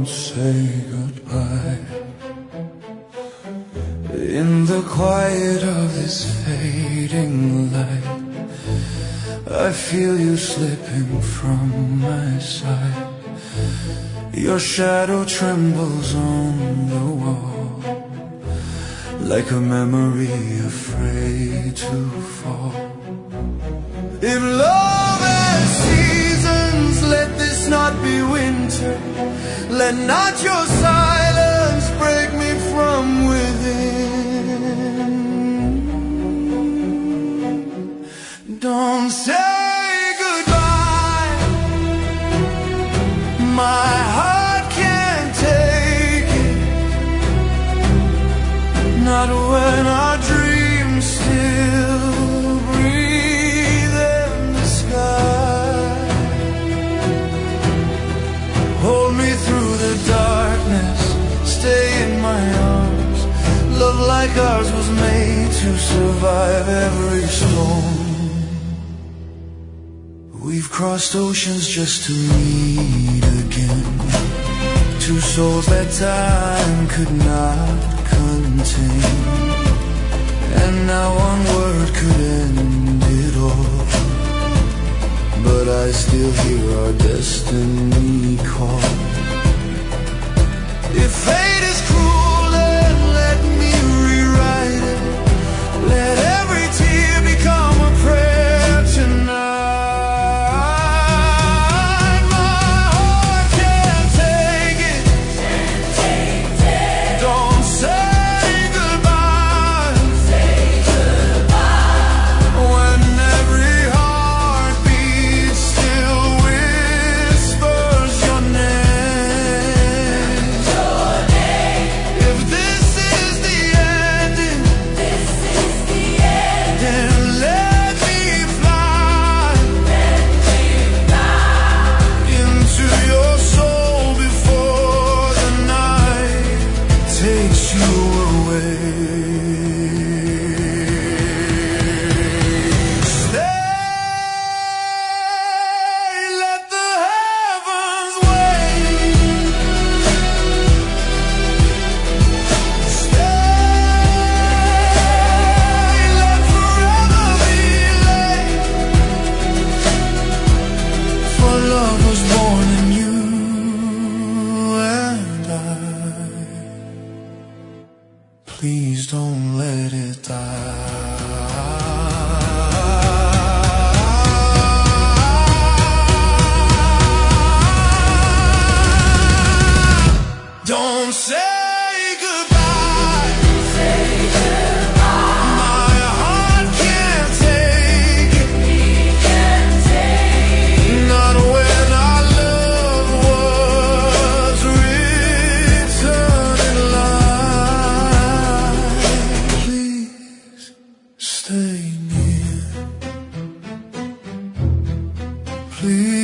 don't say goodbye. In the quiet of this fading light, I feel you slipping from my side. Your shadow trembles on the wall, like a memory afraid to fall. If love has seasons, let this not be winter. Let not your silence break me from within. Don't say goodbye. My heart can't take it. Not when our dreams still breathe in the sky. Hold me through the darkness, stay in my arms. Love like ours was made to survive every storm. We've crossed oceans just to meet again. Two souls that time could not contain. And now one word could end it all, but I still hear our destiny call. If fate is cruel, then let me rewrite it. Let every tear become a prayer tonight. Please don't let it die. Don't say stay near, please.